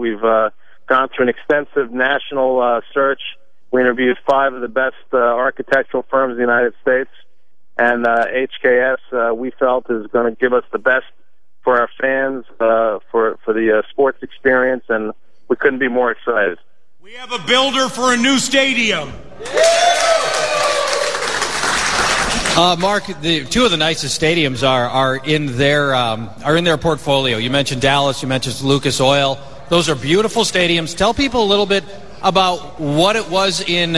We've gone through an extensive national search. We interviewed 5 of the best architectural firms in the United States, and HKS we felt is going to give us the best for our fans, for the sports experience, and we couldn't be more excited. We have a builder for a new stadium. Mark, 2 of the nicest stadiums are in their portfolio. You mentioned Dallas, you mentioned Lucas Oil. Those are beautiful stadiums. Tell people a little bit about what it was in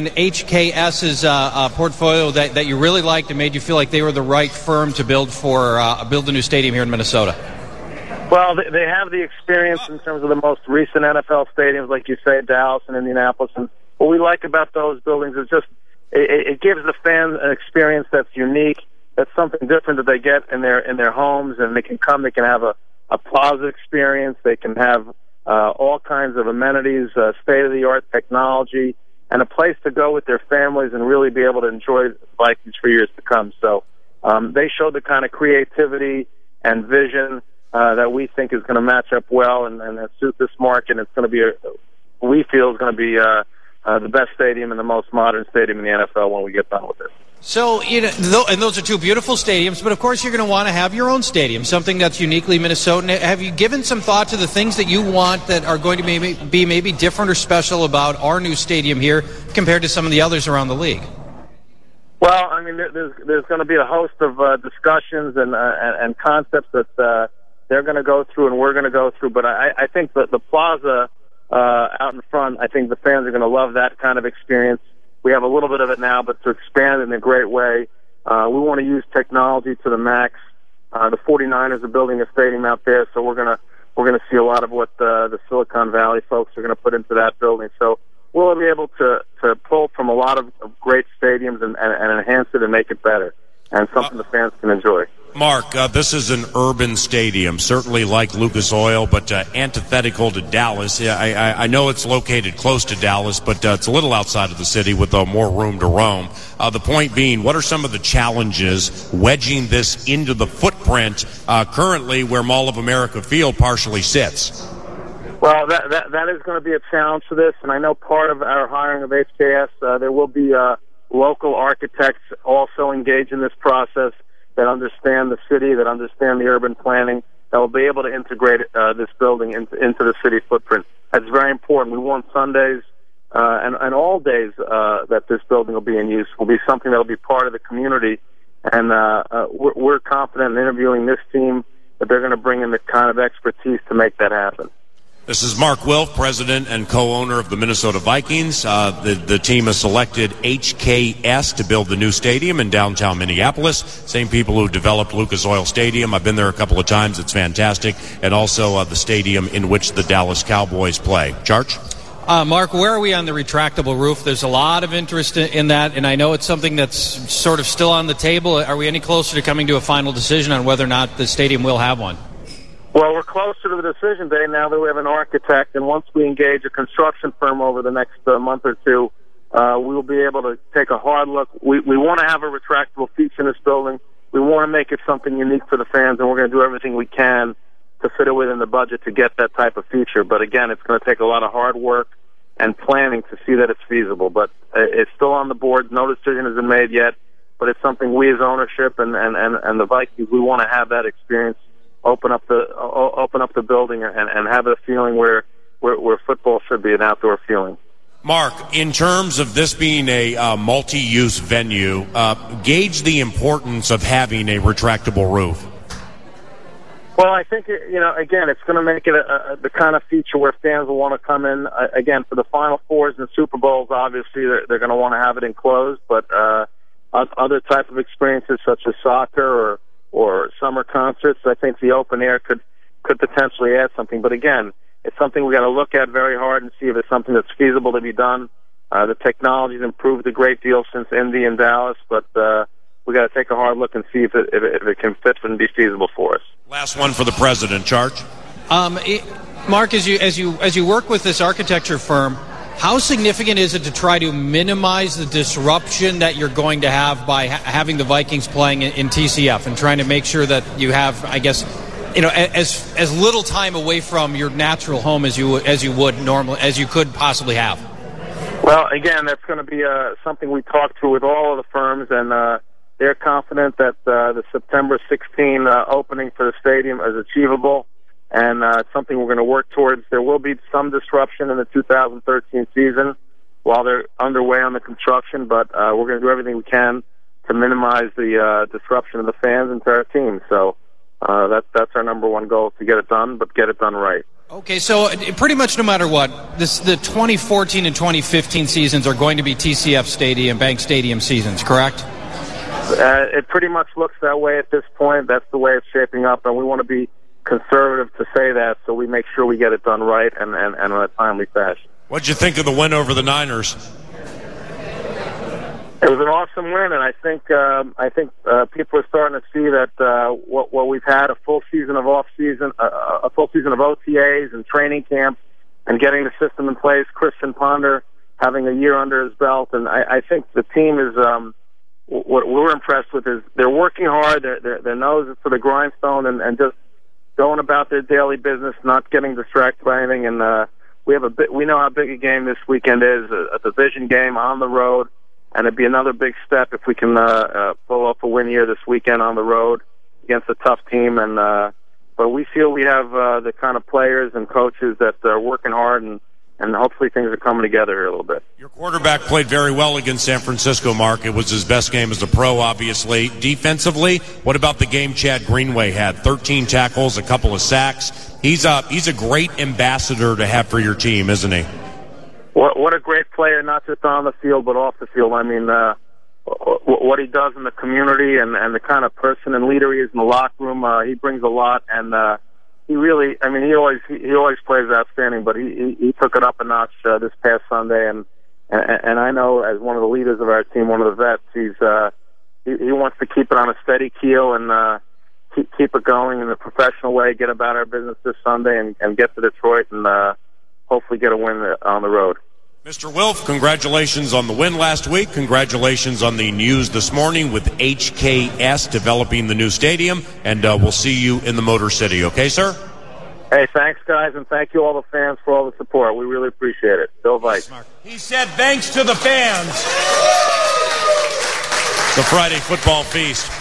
HKS's portfolio that you really liked and made you feel like they were the right firm to build a new stadium here in Minnesota. Well, they have the experience in terms of the most recent NFL stadiums, like you say, Dallas and Indianapolis. And what we like about those buildings is just it gives the fan an experience that's unique. That's something different that they get in their homes, and they can come. They can have a plaza experience. They can have all kinds of amenities, state-of-the-art technology, and a place to go with their families and really be able to enjoy Vikings for years to come. So they showed the kind of creativity and vision that we think is going to match up well and suit this market. And it's going to be, we feel, is going to be the best stadium and the most modern stadium in the NFL when we get done with it. So, and those are 2 beautiful stadiums, but of course you're going to want to have your own stadium, something that's uniquely Minnesotan. Have you given some thought to the things that you want that are going to be maybe different or special about our new stadium here compared to some of the others around the league? Well, I mean, there's going to be a host of discussions and concepts that they're going to go through and we're going to go through, but I think that the plaza out in front, I think the fans are going to love that kind of experience. We have a little bit of it now, but to expand in a great way, we want to use technology to the max. The 49ers are building a stadium out there, so we're gonna see a lot of what the Silicon Valley folks are going to put into that building. So we'll be able to pull from a lot of great stadiums and enhance it and make it better, and something the fans can enjoy. Mark, this is an urban stadium, certainly like Lucas Oil, but antithetical to Dallas. I know it's located close to Dallas, but it's a little outside of the city with more room to roam. The point being, what are some of the challenges wedging this into the footprint currently where Mall of America Field partially sits? Well, that is going to be a challenge for this, and I know part of our hiring of HKS, there will be local architects also engaged in this process that understand the city, that understand the urban planning, that will be able to integrate this building into the city footprint. That's very important. We want Sundays and all days that this building will be in use will be something that will be part of the community. And we're confident in interviewing this team that they're going to bring in the kind of expertise to make that happen. This is Mark Wilf, president and co-owner of the Minnesota Vikings. The team has selected HKS to build the new stadium in downtown Minneapolis. Same people who developed Lucas Oil Stadium. I've been there a couple of times. It's fantastic. And also the stadium in which the Dallas Cowboys play. Charge? Mark, where are we on the retractable roof? There's a lot of interest in that, and I know it's something that's sort of still on the table. Are we any closer to coming to a final decision on whether or not the stadium will have one? Well, we're closer to the decision day now that we have an architect, and once we engage a construction firm over the next month or two, we will be able to take a hard look. We want to have a retractable feature in this building. We want to make it something unique for the fans, and we're going to do everything we can to fit it within the budget to get that type of feature. But again, it's going to take a lot of hard work and planning to see that it's feasible. But it's still on the board. No decision has been made yet, but it's something we as ownership and the Vikings, we want to have that experience. Open up the building and have a feeling where football should be, an outdoor feeling. Mark, in terms of this being a multi-use venue, gauge the importance of having a retractable roof. Well, I think, again, it's going to make it the kind of feature where fans will want to come in. Again, for the Final Fours and Super Bowls, obviously, they're going to want to have it enclosed, but other type of experiences such as soccer or summer concerts, I think the open air could potentially add something. But again, it's something we got to look at very hard and see if it's something that's feasible to be done. The technology's improved a great deal since Indy and Dallas, but we got to take a hard look and see if it can fit and be feasible for us. Last one for the president, Charge. Mark, as you work with this architecture firm, how significant is it to try to minimize the disruption that you're going to have by having the Vikings playing in TCF and trying to make sure that you have, I guess, as little time away from your natural home as you would normally, as you could possibly have? Well, again, that's going to be something we talk to with all of the firms, and they're confident that the September 16 opening for the stadium is achievable, and it's something we're going to work towards. There will be some disruption in the 2013 season while they're underway on the construction, but we're going to do everything we can to minimize the disruption of the fans and to our team. So that's our number one goal, to get it done, but get it done right. Okay, so pretty much no matter what, the 2014 and 2015 seasons are going to be TCF Stadium, Bank Stadium seasons, correct? It pretty much looks that way at this point. That's the way it's shaping up, and we want to be conservative to say that, so we make sure we get it done right and in a timely fashion. What'd you think of the win over the Niners? It was an awesome win, and I think people are starting to see that what we've had, a full season of off-season, a full season of OTAs and training camps, and getting the system in place. Christian Ponder having a year under his belt, and I think the team is. What we're impressed with is they're working hard. Their nose is to the grindstone, and just going about their daily business, not getting distracted by anything. And we know how big a game this weekend is, a division game on the road. And it'd be another big step if we can pull off a win here this weekend on the road against a tough team. But we feel we have the kind of players and coaches that are working hard, and hopefully things are coming together here a little bit. Your quarterback played very well against San Francisco, Mark. It was his best game as a pro, obviously. Defensively, what about the game Chad Greenway had? 13 tackles, a couple of sacks. He's a great ambassador to have for your team, isn't he? What a great player, not just on the field, but off the field. I mean, what he does in the community and the kind of person and leader he is in the locker room, he brings a lot. And he really, I mean, he always plays outstanding, but he took it up a notch this past Sunday. And I know, as one of the leaders of our team, one of the vets, he wants to keep it on a steady keel and keep it going in a professional way, get about our business this Sunday and get to Detroit and hopefully get a win on the road. Mr. Wilf, congratulations on the win last week. Congratulations on the news this morning with HKS developing the new stadium, and we'll see you in the Motor City. Okay, sir? Hey, thanks, guys, and thank you all the fans for all the support. We really appreciate it. Bill Veit. He said thanks to the fans. The Friday Football Feast.